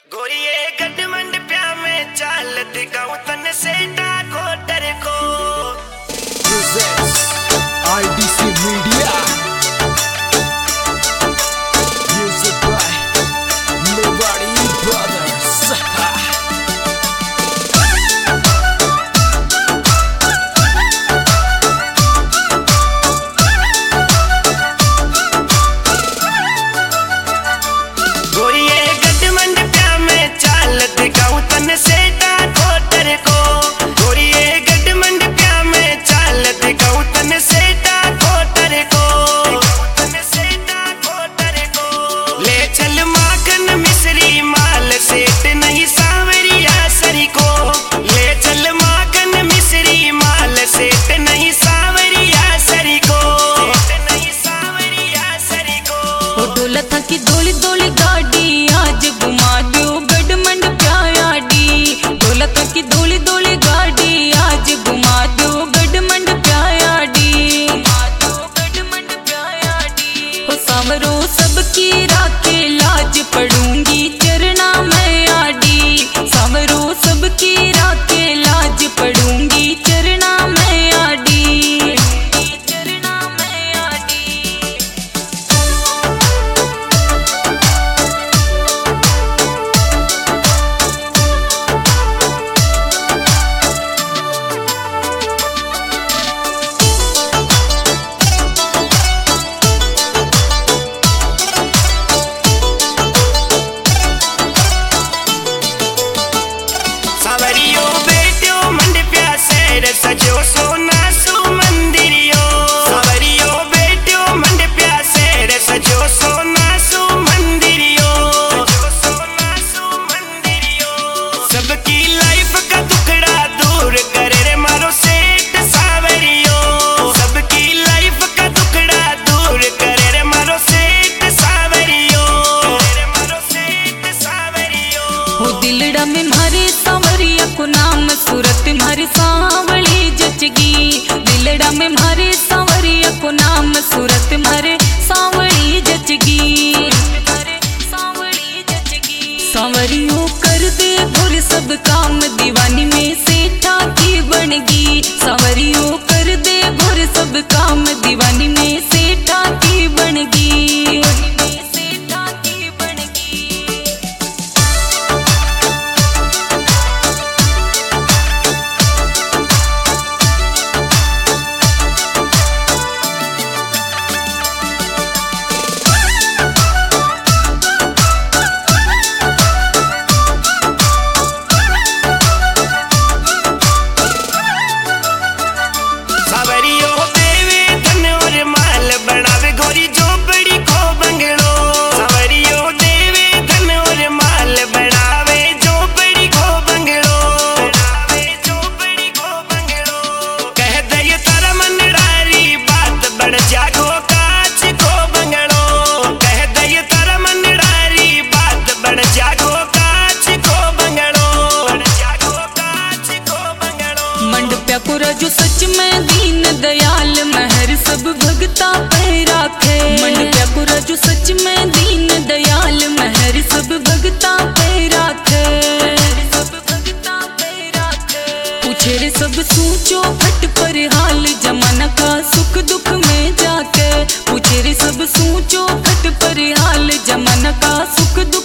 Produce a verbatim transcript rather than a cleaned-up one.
गोरिये गडमंड प्या में चालत गाँव तन से डाको डर को IDC media music by Mewari brothers. की दौली दौली गाड़ी आज घुमा दो गडमंड प्यायाडी। दौलत की दौली दौली गाड़ी आज घुमा दो गडमंड प्यायाडी। गडमंड प्यायाडी हो सावरो सबकी राखे लाज पढ़ूंगी चरना में आडी। सावरो सबकी राखे लाज पढ़ूंगी चरना में आडी। सजो सोना सु मंदिरियो सवरियो बेटियो मंड प्यासे सजो सोना सु मंदिरियो सोना सु मंदिरियो सबकी लाइफ का टुकड़ा दूर करे रे मारो सेठ सावरियो। सबकी लाइफ का टुकड़ा दूर करे रे मारो सेठ सावरियो मारो सेठ सावरियो हो दिलड़ा में मारे सावरिया को नाम सूरत मारी सांवली जचगी। दिलड़ा में मारे सांवरिया को नाम सूरत मारे सांवली जचगी। सांवरियों कर दे भोर सब काम दीवानी में सेठा की बनगी। सांवरियों कर दे भोर सब काम दीवानी में सेठा की बनगी। जो सच में दीन दयाल महर सब भगता पे राखे। मंडप्या को जो सच में दीन दयाल महर सब भगता पे राखे। पूछे रे सब सूचो फट पर हाल जमाना का सुख दुख में जाके। पूछे रे सब सूचो फट पर हाल जमाना का सुख दुख